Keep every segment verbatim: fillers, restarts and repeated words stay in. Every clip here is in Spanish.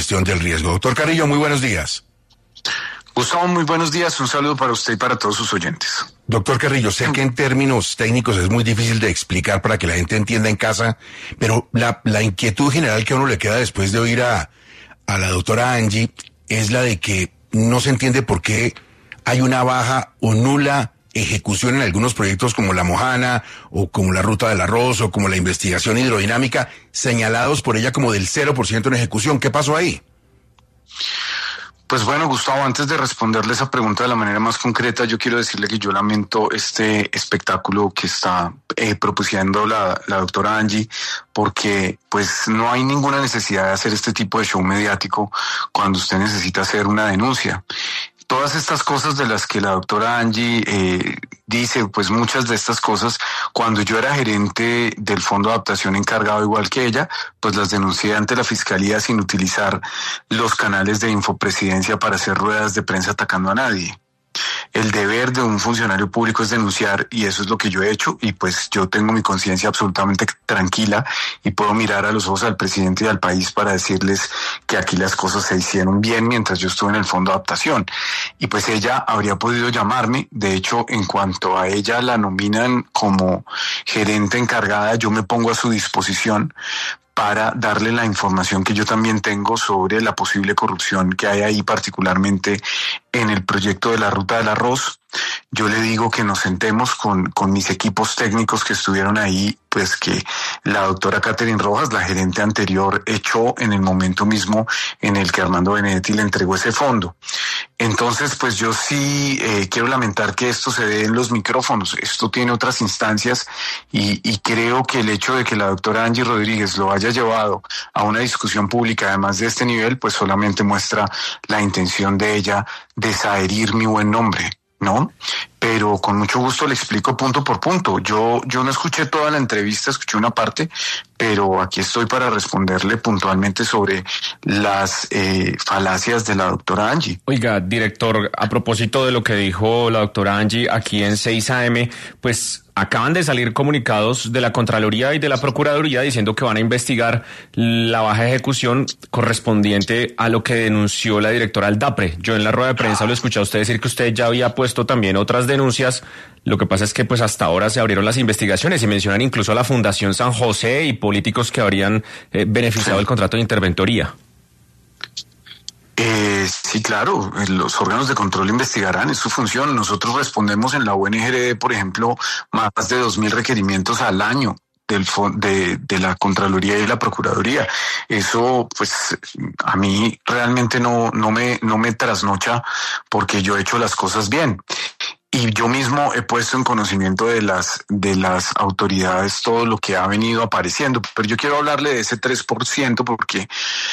gestión del riesgo. Doctor Carrillo, muy buenos días. Gustavo, muy buenos días. Un saludo para usted y para todos sus oyentes. Doctor Carrillo, sé que en términos técnicos es muy difícil de explicar para que la gente entienda en casa, pero la, la inquietud general que a uno le queda después de oír a, a la doctora Angie es la de que no se entiende por qué hay una baja o nula ejecución en algunos proyectos como la Mojana o como la Ruta del Arroz o como la investigación hidrodinámica, señalados por ella como del cero por ciento en ejecución. ¿Qué pasó ahí? Pues bueno, Gustavo, antes de responderle esa pregunta de la manera más concreta, yo quiero decirle que yo lamento este espectáculo que está eh, propusiendo la, la doctora Angie, porque pues no hay ninguna necesidad de hacer este tipo de show mediático cuando usted necesita hacer una denuncia. Todas estas cosas de las que la doctora Angie eh, dice, pues muchas de estas cosas, cuando yo era gerente del Fondo de Adaptación encargado igual que ella, pues las denuncié ante la Fiscalía sin utilizar los canales de Infopresidencia para hacer ruedas de prensa atacando a nadie. El deber de un funcionario público es denunciar y eso es lo que yo he hecho y pues yo tengo mi conciencia absolutamente tranquila y puedo mirar a los ojos al presidente y al país para decirles que aquí las cosas se hicieron bien mientras yo estuve en el Fondo de Adaptación. Y pues ella habría podido llamarme, de hecho en cuanto a ella la nominan como gerente encargada, yo me pongo a su disposición para darle la información que yo también tengo sobre la posible corrupción que hay ahí, particularmente en el proyecto de la Ruta del Arroz. Yo le digo que nos sentemos con, con mis equipos técnicos que estuvieron ahí, pues que la doctora Catherine Rojas, la gerente anterior, echó en el momento mismo en el que Armando Benedetti le entregó ese fondo. Entonces, pues yo sí eh, quiero lamentar que esto se dé en los micrófonos. Esto tiene otras instancias y, y creo que el hecho de que la doctora Angie Rodríguez lo haya llevado a una discusión pública, además de este nivel, pues solamente muestra la intención de ella de saherir mi buen nombre, ¿no? Pero con mucho gusto le explico punto por punto. Yo, yo no escuché toda la entrevista, escuché una parte, pero aquí estoy para responderle puntualmente sobre las eh, falacias de la doctora Angie. Oiga, director, a propósito de lo que dijo la doctora Angie aquí en seis A M, pues acaban de salir comunicados de la Contraloría y de la Procuraduría diciendo que van a investigar la baja ejecución correspondiente a lo que denunció la directora del DAPRE. Yo en la rueda de prensa lo escuché a usted decir que usted ya había puesto también otras denuncias. Lo que pasa es que pues hasta ahora se abrieron las investigaciones y mencionan incluso a la Fundación San José y políticos que habrían eh, beneficiado el contrato de interventoría. Eh, sí, claro, los órganos de control investigarán, es su función. Nosotros respondemos en la U N G R D, por ejemplo, más de dos mil requerimientos al año del de, de la Contraloría y la Procuraduría. Eso, pues, a mí realmente no, no me, no me trasnocha porque yo he hecho las cosas bien. Y yo mismo he puesto en conocimiento de las, de las autoridades todo lo que ha venido apareciendo. Pero yo quiero hablarle de ese tres por ciento porque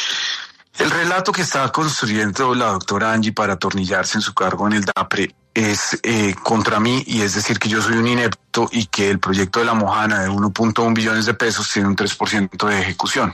el relato que está construyendo la doctora Angie para atornillarse en su cargo en el DAPRE es eh, contra mí, y es decir que yo soy un inepto y que el proyecto de la Mojana de uno punto uno billones de pesos tiene un tres por ciento de ejecución.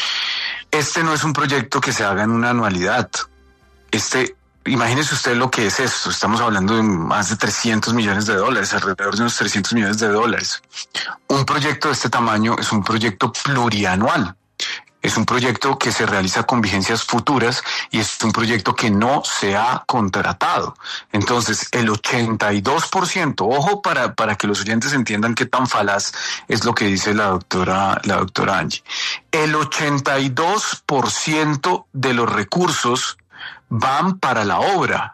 Este no es un proyecto que se haga en una anualidad. Este, imagínese usted lo que es esto. Estamos hablando de más de trescientos millones de dólares, alrededor de unos trescientos millones de dólares. Un proyecto de este tamaño es un proyecto plurianual. Es un proyecto que se realiza con vigencias futuras y es un proyecto que no se ha contratado. Entonces, el ochenta y dos por ciento, ojo para, para que los oyentes entiendan qué tan falaz es lo que dice la doctora, la doctora Angie. El ochenta y dos por ciento de los recursos van para la obra.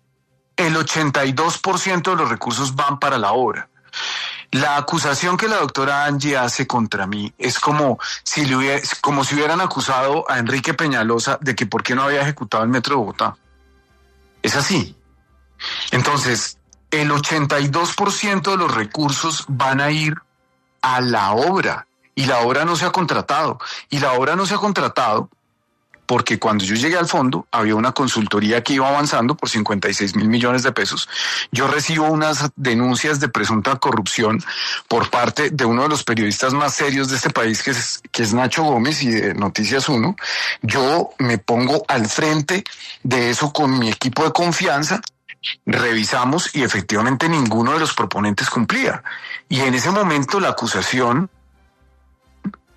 El ochenta y dos por ciento de los recursos van para la obra. La acusación que la doctora Angie hace contra mí es como si, le hubiera, como si hubieran acusado a Enrique Peñalosa de que por qué no había ejecutado el Metro de Bogotá. Es así. Entonces, el ochenta y dos por ciento de los recursos van a ir a la obra y la obra no se ha contratado. Y la obra no se ha contratado porque cuando yo llegué al fondo había una consultoría que iba avanzando por cincuenta y seis mil millones de pesos. Yo recibo unas denuncias de presunta corrupción por parte de uno de los periodistas más serios de este país, que es, que es Nacho Gómez y de Noticias Uno. Yo me pongo al frente de eso con mi equipo de confianza, revisamos y efectivamente ninguno de los proponentes cumplía. Y en ese momento la acusación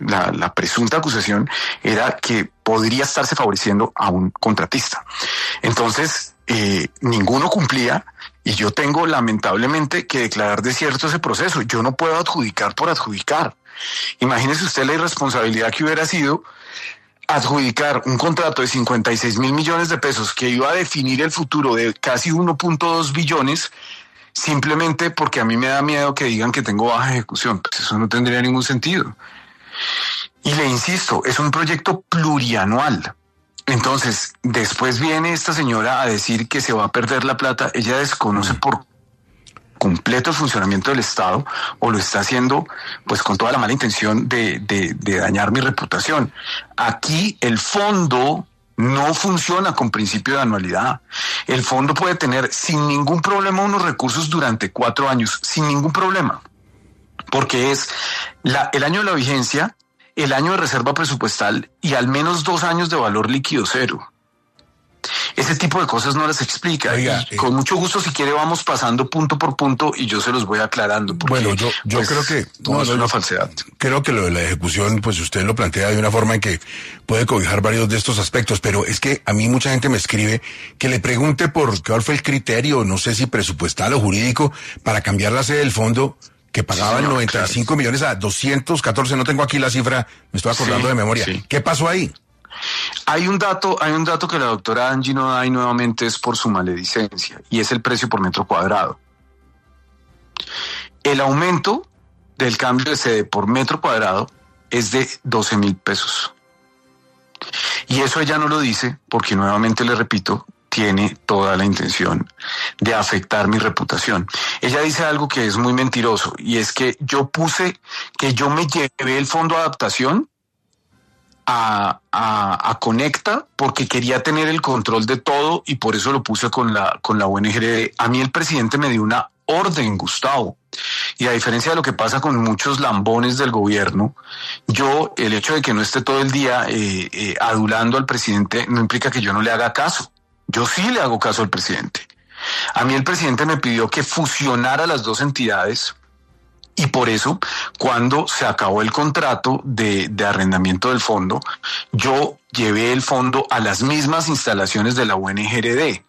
la, la presunta acusación era que podría estarse favoreciendo a un contratista. Entonces, eh, ninguno cumplía y yo tengo lamentablemente que declarar desierto ese proceso. Yo no puedo adjudicar por adjudicar. Imagínese usted la irresponsabilidad que hubiera sido adjudicar un contrato de cincuenta y seis mil millones de pesos que iba a definir el futuro de casi uno punto dos billones simplemente porque a mí me da miedo que digan que tengo baja ejecución. Pues eso no tendría ningún sentido. Y le insisto, es un proyecto plurianual. Entonces, después viene esta señora a decir que se va a perder la plata. Ella desconoce por completo el funcionamiento del Estado o lo está haciendo pues con toda la mala intención de, de, de dañar mi reputación. Aquí el fondo no funciona con principio de anualidad. El fondo puede tener sin ningún problema unos recursos durante cuatro años, sin ningún problema, porque es la, el año de la vigencia, el año de reserva presupuestal y al menos dos años de valor líquido cero. Ese tipo de cosas no las explica. Oiga, y con eh, mucho gusto, si quiere, vamos pasando punto por punto y yo se los voy aclarando. Porque, bueno, yo, yo pues, creo que no, no es una falsedad. Creo que lo de la ejecución, pues usted lo plantea de una forma en que puede cobijar varios de estos aspectos, pero es que a mí mucha gente me escribe que le pregunte por cuál fue el criterio, no sé si presupuestal o jurídico, para cambiar la sede del fondo que pagaban sí, noventa y cinco claro. millones a doscientos catorce, no tengo aquí la cifra, me estoy acordando sí, de memoria. Sí. ¿Qué pasó ahí? Hay un dato, hay un dato que la doctora Angie no da y nuevamente es por su maledicencia, y es el precio por metro cuadrado. El aumento del cambio de sede por metro cuadrado es de doce mil pesos. Y eso ella no lo dice porque, nuevamente le repito, tiene toda la intención de afectar mi reputación. Ella dice algo que es muy mentiroso, y es que yo puse que yo me llevé el fondo de adaptación A, a, a Conecta porque quería tener el control de todo y por eso lo puse con la, con la U N G R D. A mí el presidente me dio una orden, Gustavo, y a diferencia de lo que pasa con muchos lambones del gobierno, yo, el hecho de que no esté todo el día eh, eh, adulando al presidente no implica que yo no le haga caso. Yo sí le hago caso al presidente. A mí el presidente me pidió que fusionara las dos entidades. Y por eso, cuando se acabó el contrato de, de arrendamiento del fondo, yo llevé el fondo a las mismas instalaciones de la U N G R D.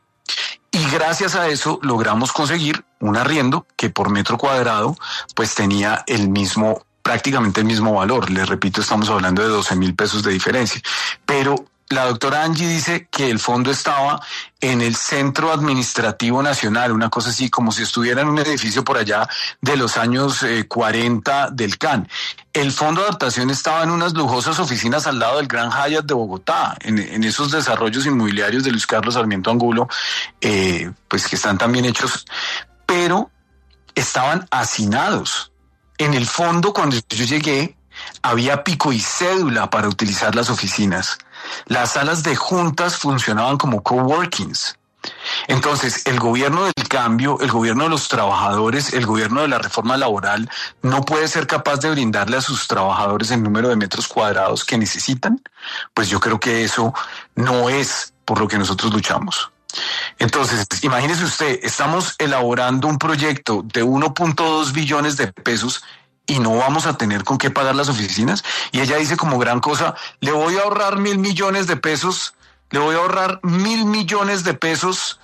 Y gracias a eso logramos conseguir un arriendo que por metro cuadrado pues tenía el mismo, prácticamente el mismo valor. Les repito, estamos hablando de doce mil pesos de diferencia. Pero la doctora Angie dice que el fondo estaba en el Centro Administrativo Nacional, una cosa así como si estuviera en un edificio por allá de los años eh, cuarenta del C A N. El fondo de adaptación estaba en unas lujosas oficinas al lado del Gran Hyatt de Bogotá, en, en esos desarrollos inmobiliarios de Luis Carlos Sarmiento Angulo, eh, pues que están también hechos, pero estaban hacinados. En el fondo, cuando yo llegué, había pico y cédula para utilizar las oficinas. Las salas de juntas funcionaban como coworkings. Entonces, el gobierno del cambio, el gobierno de los trabajadores, el gobierno de la reforma laboral no puede ser capaz de brindarle a sus trabajadores el número de metros cuadrados que necesitan. Pues yo creo que eso no es por lo que nosotros luchamos. Entonces, imagínese usted, estamos elaborando un proyecto de uno punto dos billones de pesos y no vamos a tener con qué pagar las oficinas. Y ella dice como gran cosa, le voy a ahorrar mil millones de pesos, le voy a ahorrar mil millones de pesos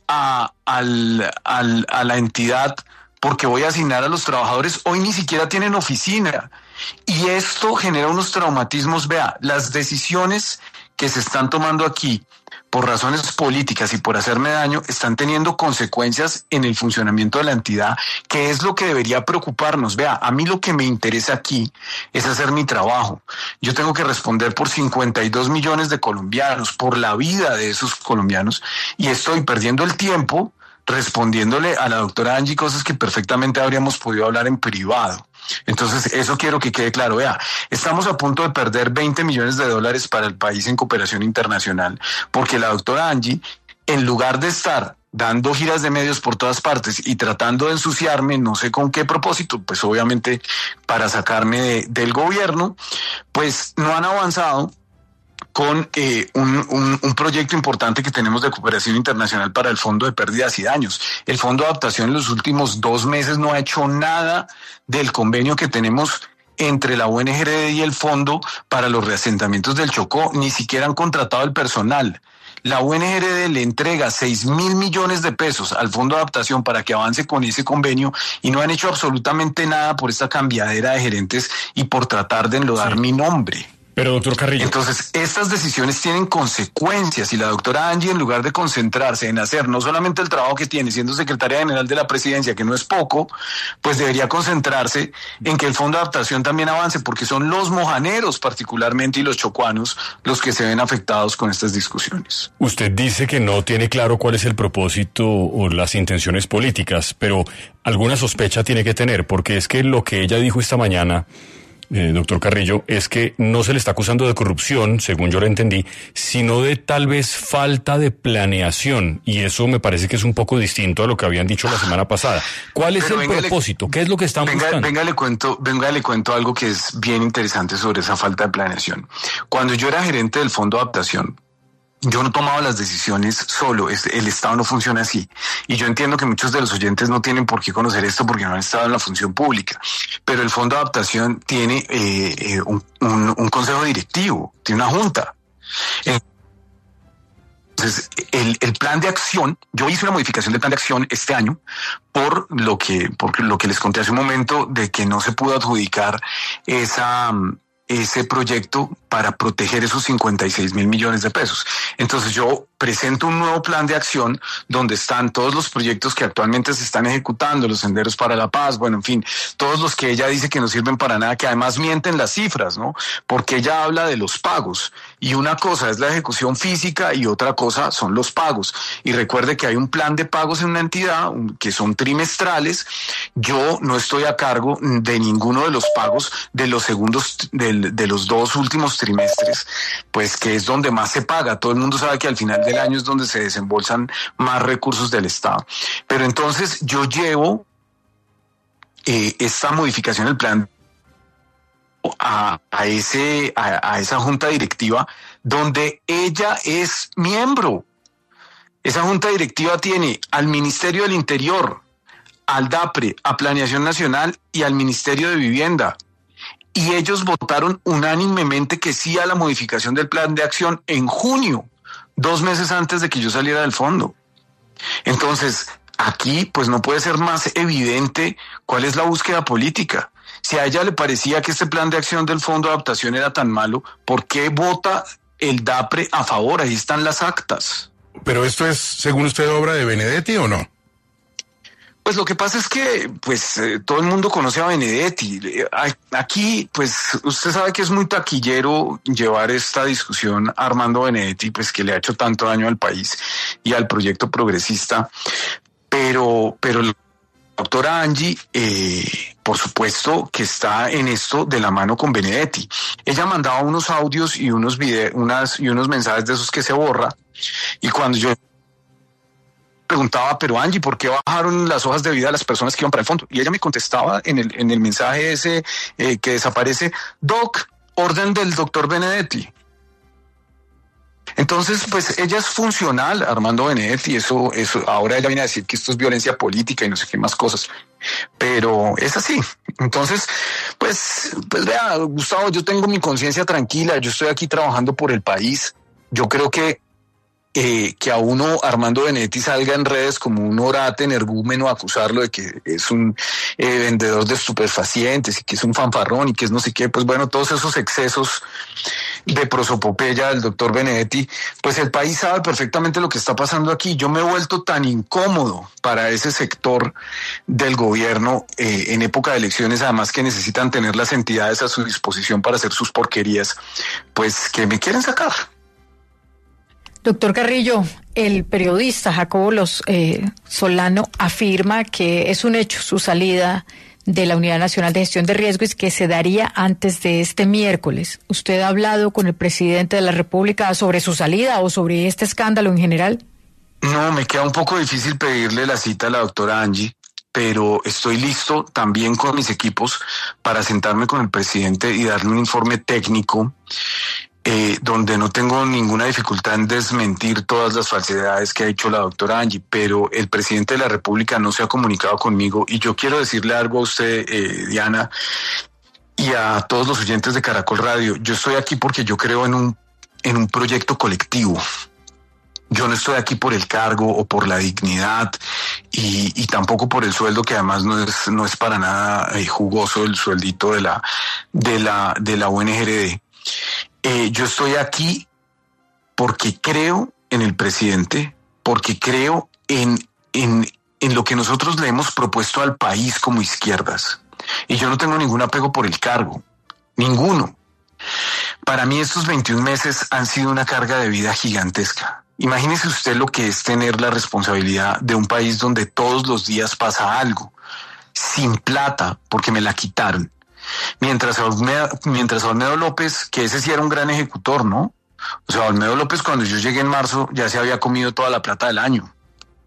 a, al, al, a la entidad porque voy a asignar a los trabajadores. Hoy ni siquiera tienen oficina. Y esto genera unos traumatismos. Vea, las decisiones que se están tomando aquí por razones políticas y por hacerme daño, están teniendo consecuencias en el funcionamiento de la entidad, que es lo que debería preocuparnos. Vea, a mí lo que me interesa aquí es hacer mi trabajo. Yo tengo que responder por cincuenta y dos millones de colombianos, por la vida de esos colombianos, y estoy perdiendo el tiempo respondiéndole a la doctora Angie cosas que perfectamente habríamos podido hablar en privado. Entonces, eso quiero que quede claro. Vea, estamos a punto de perder veinte millones de dólares para el país en cooperación internacional, porque la doctora Angie, en lugar de estar dando giras de medios por todas partes y tratando de ensuciarme, no sé con qué propósito, pues obviamente para sacarme de, del gobierno, pues no han avanzado con eh, un, un, un proyecto importante que tenemos de cooperación internacional para el Fondo de Pérdidas y Daños. El Fondo de Adaptación en los últimos dos meses no ha hecho nada del convenio que tenemos entre la U N G R D y el Fondo para los Reasentamientos del Chocó. Ni siquiera han contratado el personal. La U N G R D le entrega seis mil millones de pesos al Fondo de Adaptación para que avance con ese convenio y no han hecho absolutamente nada por esta cambiadera de gerentes y por tratar de enlodar sí. mi nombre. Pero, doctor Carrillo. Entonces, estas decisiones tienen consecuencias y la doctora Angie, en lugar de concentrarse en hacer no solamente el trabajo que tiene siendo secretaria general de la presidencia, que no es poco, pues debería concentrarse en que el Fondo de Adaptación también avance, porque son los mojaneros particularmente y los chocuanos los que se ven afectados con estas discusiones. Usted dice que no tiene claro cuál es el propósito o las intenciones políticas, pero alguna sospecha tiene que tener, porque es que lo que ella dijo esta mañana, Eh, doctor Carrillo, es que no se le está acusando de corrupción, según yo lo entendí, sino de tal vez falta de planeación, y eso me parece que es un poco distinto a lo que habían dicho la semana pasada. ¿Cuál es Pero el propósito? Le, ¿Qué es lo que están venga, buscando? Venga, le cuento, venga, le cuento algo que es bien interesante sobre esa falta de planeación. Cuando yo era gerente del Fondo de Adaptación, yo no tomaba las decisiones solo, el Estado no funciona así. Y yo entiendo que muchos de los oyentes no tienen por qué conocer esto porque no han estado en la función pública. Pero el Fondo de Adaptación tiene eh, eh, un, un, un consejo directivo, tiene una junta. Entonces, el, el plan de acción, yo hice una modificación del plan de acción este año por lo que, por lo que les conté hace un momento de que no se pudo adjudicar esa... ese proyecto para proteger esos cincuenta y seis mil millones de pesos. Entonces yo presento un nuevo plan de acción donde están todos los proyectos que actualmente se están ejecutando, los senderos para la paz, bueno, en fin, todos los que ella dice que no sirven para nada, que además mienten las cifras, ¿no? Porque ella habla de los pagos y una cosa es la ejecución física y otra cosa son los pagos. Y recuerde que hay un plan de pagos en una entidad que son trimestrales. Yo no estoy a cargo de ninguno de los pagos de los segundos, de, de los dos últimos trimestres, pues que es donde más se paga. Todo el mundo sabe que al final del año es donde se desembolsan más recursos del Estado. Pero entonces yo llevo eh, esta modificación del plan a, a, ese, a, a esa junta directiva donde ella es miembro. Esa junta directiva tiene al Ministerio del Interior, al DAPRE, a Planeación Nacional y al Ministerio de Vivienda. Y ellos votaron unánimemente que sí a la modificación del plan de acción en junio, dos meses antes de que yo saliera del fondo. Entonces, aquí pues no puede ser más evidente cuál es la búsqueda política. Si a ella le parecía que este plan de acción del Fondo de Adaptación era tan malo, ¿por qué vota el DAPRE a favor? Ahí están las actas. ¿Pero esto es, según usted, obra de Benedetti o no? Pues lo que pasa es que pues eh, todo el mundo conoce a Benedetti. Aquí pues usted sabe que es muy taquillero llevar esta discusión a Armando Benedetti, pues que le ha hecho tanto daño al país y al proyecto progresista. Pero, pero la doctora Angie, eh, por supuesto que está en esto de la mano con Benedetti. Ella mandaba unos audios y unos videos, unas y unos mensajes de esos que se borra. Y cuando yo preguntaba, pero Angie, ¿por qué bajaron las hojas de vida de las personas que iban para el fondo? Y ella me contestaba en el, en el mensaje ese eh, que desaparece, Doc, orden del doctor Benedetti. Entonces, pues ella es funcional, Armando Benedetti, eso, eso, ahora ella viene a decir que esto es violencia política y no sé qué más cosas, pero es así. Entonces, pues, pues vea, Gustavo, yo tengo mi conciencia tranquila, yo estoy aquí trabajando por el país, yo creo que Eh, que a uno, Armando Benedetti, salga en redes como un orate energúmeno a acusarlo de que es un eh, vendedor de estupefacientes y que es un fanfarrón y que es no sé qué, pues bueno, todos esos excesos de prosopopeya del doctor Benedetti, pues el país sabe perfectamente lo que está pasando aquí. Yo me he vuelto tan incómodo para ese sector del gobierno eh, en época de elecciones, además que necesitan tener las entidades a su disposición para hacer sus porquerías, pues que me quieren sacar. Doctor Carrillo, el periodista Jacobo Los, eh, Solano afirma que es un hecho su salida de la Unidad Nacional de Gestión de Riesgos y que se daría antes de este miércoles. ¿Usted ha hablado con el presidente de la República sobre su salida o sobre este escándalo en general? No, me queda un poco difícil pedirle la cita a la doctora Angie, pero estoy listo también con mis equipos para sentarme con el presidente y darle un informe técnico Eh, donde no tengo ninguna dificultad en desmentir todas las falsedades que ha hecho la doctora Angie, pero el presidente de la República no se ha comunicado conmigo y yo quiero decirle algo a usted, eh, Diana, y a todos los oyentes de Caracol Radio. Yo estoy aquí porque yo creo en un, en un proyecto colectivo. Yo no estoy aquí por el cargo o por la dignidad y, y tampoco por el sueldo, que además no es, no es para nada eh, jugoso el sueldito de la, de la, de la U N G R D. Eh, yo estoy aquí porque creo en el presidente, porque creo en, en, en lo que nosotros le hemos propuesto al país como izquierdas. Y yo no tengo ningún apego por el cargo, ninguno. Para mí estos veintiún meses han sido una carga de vida gigantesca. Imagínese usted lo que es tener la responsabilidad de un país donde todos los días pasa algo, sin plata, porque me la quitaron. Mientras a Olmedo, mientras a Olmedo López, que ese sí era un gran ejecutor, ¿no? O sea, Olmedo López, cuando yo llegué en marzo, ya se había comido toda la plata del año.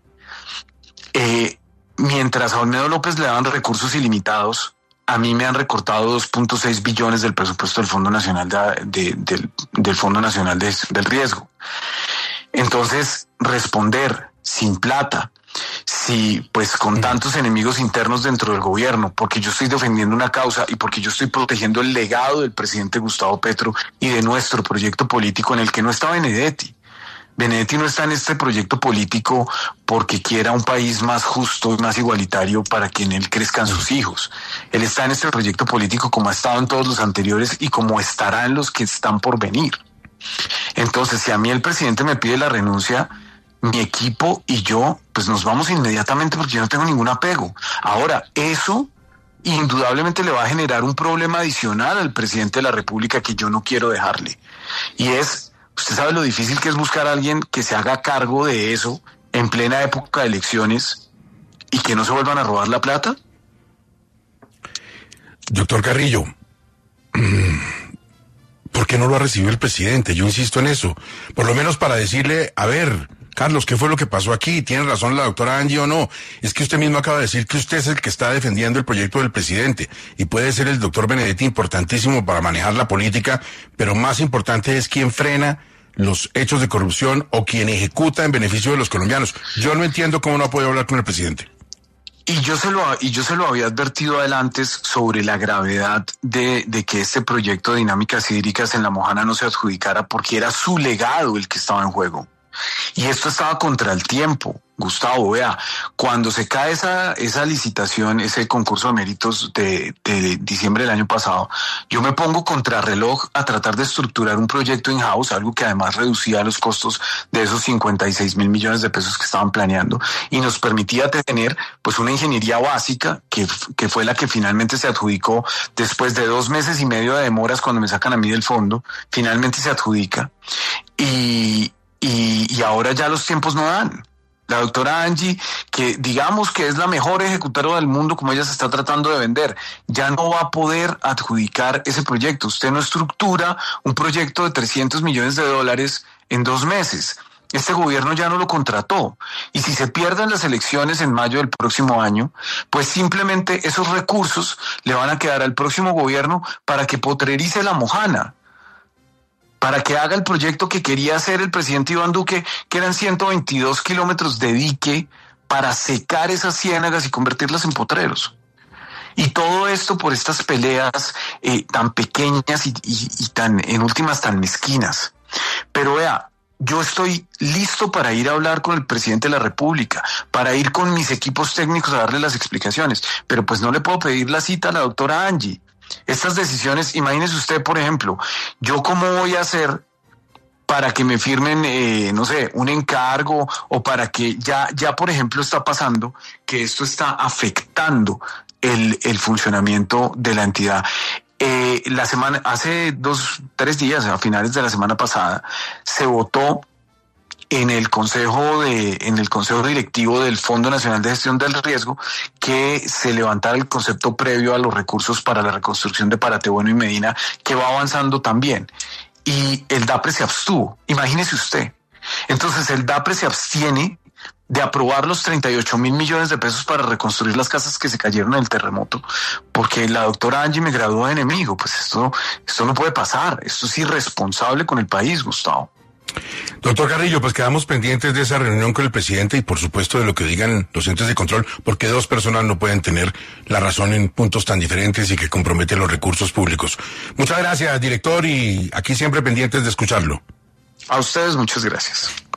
Eh, mientras a Olmedo López le daban recursos ilimitados, a mí me han recortado dos punto seis billones del presupuesto del Fondo Nacional de, de, del, del Fondo Nacional de, del Riesgo. Entonces, responder sin plata, si pues con tantos enemigos internos dentro del gobierno, porque yo estoy defendiendo una causa y porque yo estoy protegiendo el legado del presidente Gustavo Petro y de nuestro proyecto político en el que no está Benedetti. Benedetti no está en este proyecto político porque quiera un país más justo y más igualitario para que en él crezcan sus hijos. Él está en este proyecto político como ha estado en todos los anteriores y como estará en los que están por venir. Entonces, si a mí el presidente me pide la renuncia, mi equipo y yo, pues nos vamos inmediatamente porque yo no tengo ningún apego. Ahora, eso indudablemente le va a generar un problema adicional al presidente de la República que yo no quiero dejarle. Y es, usted sabe lo difícil que es buscar a alguien que se haga cargo de eso en plena época de elecciones y que no se vuelvan a robar la plata. Doctor Carrillo, ¿por qué no lo ha recibido el presidente? Yo insisto en eso. Por lo menos para decirle, a ver, Carlos, ¿qué fue lo que pasó aquí? ¿Tiene razón la doctora Angie o no? Es que usted mismo acaba de decir que usted es el que está defendiendo el proyecto del presidente y puede ser el doctor Benedetti importantísimo para manejar la política, pero más importante es quién frena los hechos de corrupción o quien ejecuta en beneficio de los colombianos. Yo no entiendo cómo no ha podido hablar con el presidente. Y yo se lo y yo se lo había advertido adelante sobre la gravedad de, de que este proyecto de dinámicas hídricas en La Mojana no se adjudicara porque era su legado el que estaba en juego. Y esto estaba contra el tiempo. Gustavo, vea, cuando se cae esa, esa licitación, ese concurso de méritos de, de diciembre del año pasado, yo me pongo contrarreloj a tratar de estructurar un proyecto in-house, algo que además reducía los costos de esos cincuenta y seis mil millones de pesos que estaban planeando y nos permitía tener pues una ingeniería básica que, que fue la que finalmente se adjudicó después de dos meses y medio de demoras cuando me sacan a mí del fondo, finalmente se adjudica y, y, y ahora ya los tiempos no dan. La doctora Angie, que digamos que es la mejor ejecutora del mundo como ella se está tratando de vender, ya no va a poder adjudicar ese proyecto. Usted no estructura un proyecto de trescientos millones de dólares en dos meses. Este gobierno ya no lo contrató. Y si se pierden las elecciones en mayo del próximo año, pues simplemente esos recursos le van a quedar al próximo gobierno para que potrerice La Mojana, para que haga el proyecto que quería hacer el presidente Iván Duque, que eran ciento veintidós kilómetros de dique para secar esas ciénagas y convertirlas en potreros. Y todo esto por estas peleas eh, tan pequeñas y, y, y tan, en últimas, tan mezquinas. Pero vea, yo estoy listo para ir a hablar con el presidente de la República, para ir con mis equipos técnicos a darle las explicaciones, pero pues no le puedo pedir la cita a la doctora Angie. Estas decisiones, imagínese usted, por ejemplo, yo cómo voy a hacer para que me firmen, eh, no sé, un encargo o para que ya, ya por ejemplo está pasando que esto está afectando el, el funcionamiento de la entidad. Eh, la semana, hace dos, tres días, a finales de la semana pasada, se votó en el consejo de, en el consejo directivo del Fondo Nacional de Gestión del Riesgo que se levantara el concepto previo a los recursos para la reconstrucción de Parate Bueno y Medina, que va avanzando también. Y el DAPRE se abstuvo. Imagínese usted. Entonces el DAPRE se abstiene de aprobar los treinta y ocho mil millones de pesos para reconstruir las casas que se cayeron en el terremoto, porque la doctora Angie me graduó de enemigo. Pues esto, esto no puede pasar. Esto es irresponsable con el país, Gustavo. Doctor Carrillo, pues quedamos pendientes de esa reunión con el presidente y por supuesto de lo que digan los entes de control, porque dos personas no pueden tener la razón en puntos tan diferentes y que comprometen los recursos públicos. Muchas gracias, director, y aquí siempre pendientes de escucharlo. A ustedes muchas gracias.